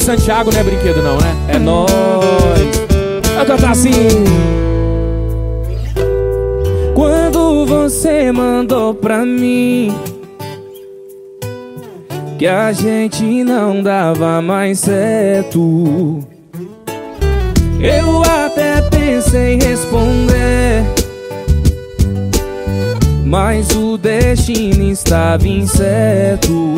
Santiago não é brinquedo não, né? É nóis. Vai cantar assim. Quando você mandou pra mim que a gente não dava mais certo, eu até pensei em responder, mas o destino estava incerto.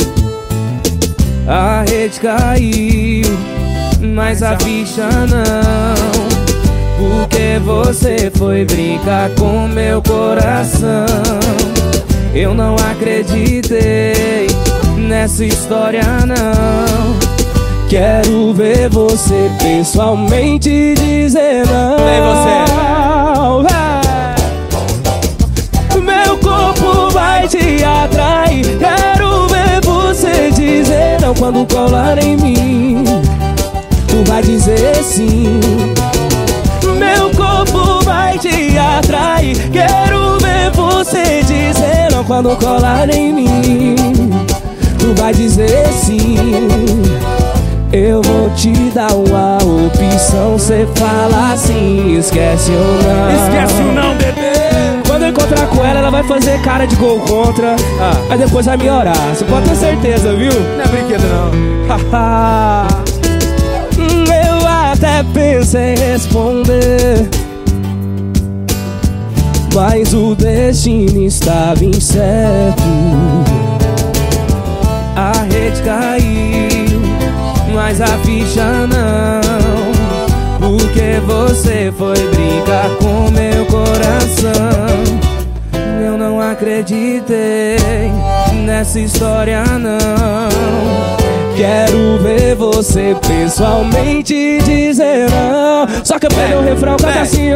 A rede caiu, mas a ficha não, porque você foi brincar com meu coração. Eu não acreditei nessa história não. Quero ver você pessoalmente dizer não. Vem você. Meu corpo vai te atrair. Quero ver você dizer não quando colar em mim. Tu vai dizer sim. Meu corpo vai te atrair. Quero ver você dizer não quando colar em mim. Tu vai dizer sim. Eu vou te dar uma opção. Cê fala assim, esquece ou não. Esquece ou não, bebê. Quando eu encontrar com ela, ela vai fazer cara de gol contra. Aí depois vai me orar, você pode ter certeza, viu? Não é brinquedo não. Eu até pensei em responder, mas o destino estava incerto. A rede caiu, mas a ficha não, porque você foi brincar com meu coração. Eu não acreditei nessa história não. Quero ver você pessoalmente dizer não. Só que eu perdi o refrão, canta assim,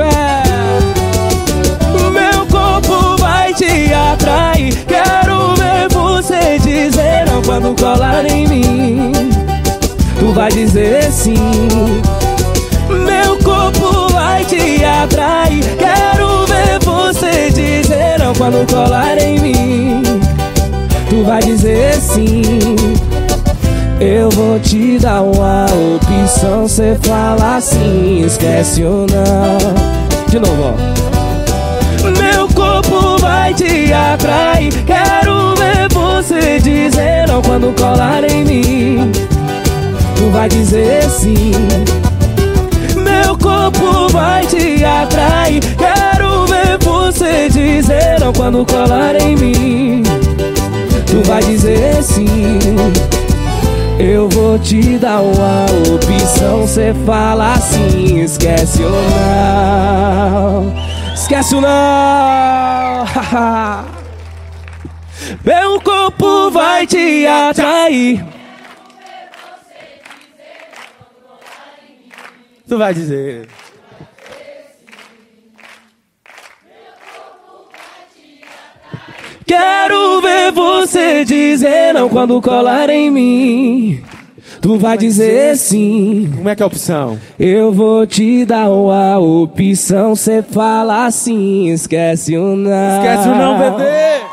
meu corpo vai te atrair. Quero ver você dizer não quando colar em mim. Tu vai dizer sim. Meu corpo vai te atrair. Quero ver você dizer não quando colar em mim. Tu vai dizer sim. Eu vou te dar uma opção. Cê fala assim, esquece ou não. De novo, ó. Meu corpo vai te atrair. Quero ver você dizer não quando colar em mim. Tu vai dizer sim. Meu corpo vai te atrair. Quero ver você dizer não quando colar em mim. Tu vai dizer sim. Eu vou te dar uma opção. Cê fala assim, esquece ou não. Esquece ou não. Meu corpo vai te atrair. Tu vai dizer. Quero ver você dizer não quando colar em mim. Tu vai dizer sim. Como é que é a opção? Eu vou te dar uma opção. Cê fala assim, esquece ou não. Esquece ou não, bebê.